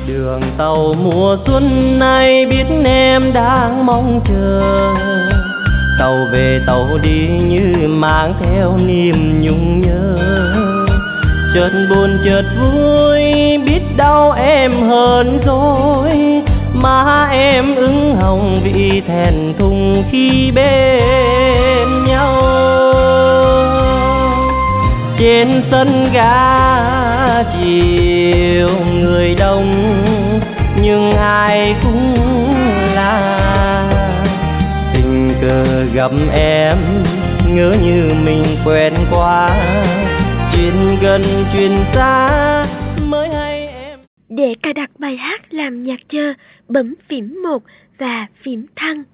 Đường tàu mùa xuân nay biết em đang mong chờ, tàu về tàu đi như mang theo niềm nhung nhớ. Chợt buồn chợt vui biết đâu em hờn dỗi, má em ửng hồng vì thẹn thùng khi bên nhau. Trên sân ga chiều người đông nhưng ai cũng là tình cờ gặp em, ngỡ như mình quen quá, chuyện gần chuyện xa mới hay em. Để cài đặt bài hát làm nhạc chờ, bấm phím 1 và phím thăng.